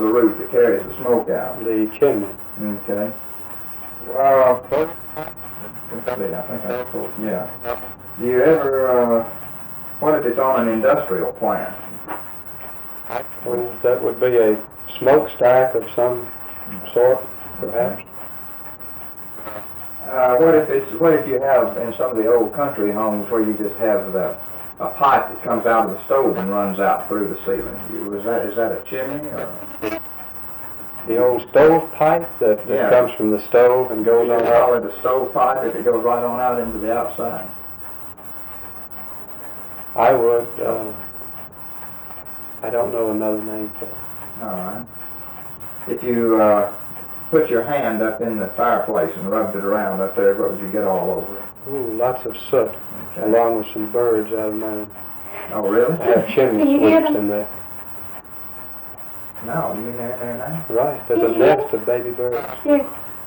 the roof that carries the smoke out? The chimney. Okay. Let's see, I think that's cool. Yeah. Do you ever, what if it's on an industrial plant? Well, that would be a smokestack of some sort, perhaps. What if you have in some of the old country homes where you just have a pipe that comes out of the stove and runs out through the ceiling? Is that a chimney or? The old stove pipe that Yeah. comes from the stove and goes on You call out. it a stove pipe if it goes right on out into the outside? I would. I don't know another name for it. All right. If you put your hand up in the fireplace and rubbed it around up there, what would you get all over it? Ooh, lots of soot, Okay. along with some birds out of mine. Oh, really? I have chimney Can you hear sweeps them? in there. No, you mean they're in there now? Right, there's a nest of baby birds. Here.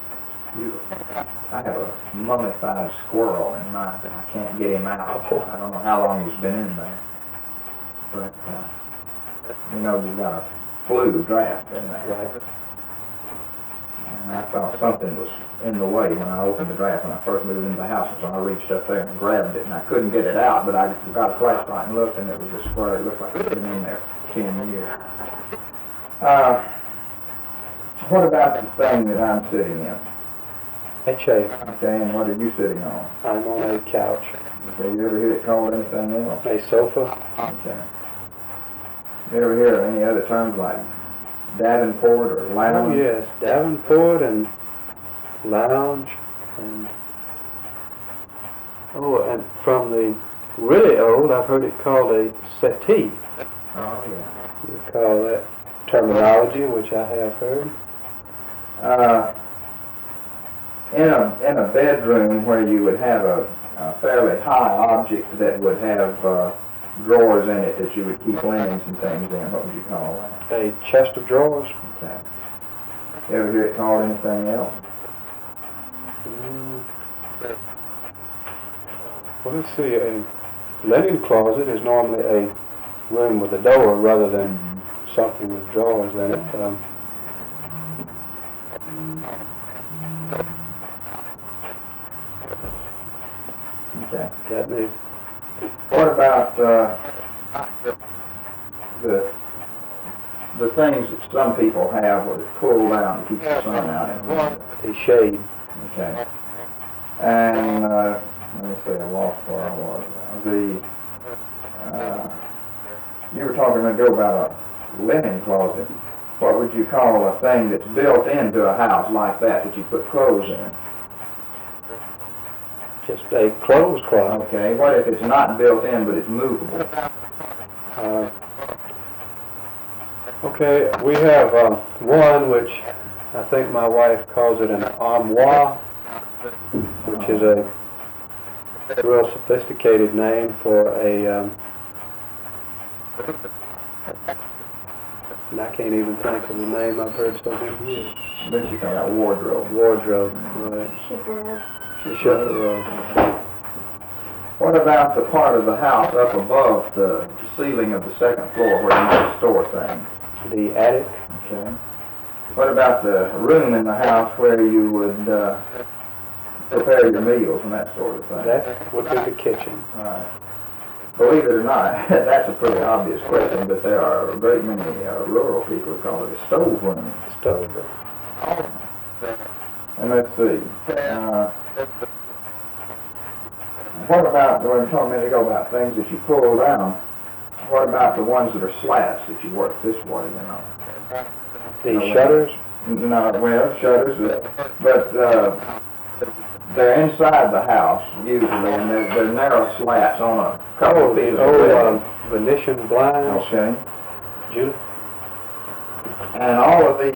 I have a mummified squirrel in mine. I can't get him out. I don't know how long he's been in there. But, you know, you've got a flue draft in there. Right. And I thought something was in the way when I opened the draft when I first moved into the house. So I reached up there and grabbed it, and I couldn't get it out, but I got a flashlight and looked, and it was a squirrel. It looked like it had been in there 10 years. What about the thing that I'm sitting in? A chair. Okay, and what are you sitting on? I'm on a couch. Okay, you ever hear it called anything else? A sofa. Okay. You ever hear any other terms like Davenport or Oh lounge? yes, Davenport and lounge and and from the really old, I've heard it called a settee. Oh, yeah. You call that terminology, which I have heard. In a bedroom where you would have a fairly high object that would have drawers in it that you would keep linens and things in, what would you call that? A chest of drawers. Okay. You ever hear it called anything else? Well, let's see. A linen closet is normally a room with a door rather than something with drawers in it. Okay. Got me. What about the things that some people have where they pull down to keep the sun out in the window? A shade. Okay. And let me see, I lost where I was. You were talking a minute ago about a linen closet. What would you call a thing that's built into a house like that you put clothes in? Just a clothes closet. Okay. What if it's not built in but it's movable? Okay, we have one which I think my wife calls it an armoire, which is a real sophisticated name for a, and I can't even think of the name I've heard so many years. Then you call that wardrobe. Wardrobe, right. Shipper. Shipper. What about the part of the house up above the ceiling of the second floor where you might store things? The attic. Okay. What about the room in the house where you would prepare your meals and that sort of thing? That would be the kitchen. All right. Believe it or not, that's a pretty obvious question, but there are a great many rural people who call it a stove room. Stove. And let's see. What about, we were talking a minute ago about things that you pull down. What about the ones that are slats that you work this way, you know? The shutters. No, well, shutters, but they're inside the house usually, and they're narrow slats on a couple of pieces The of wood. old Venetian blinds. Okay. Julie. And all of these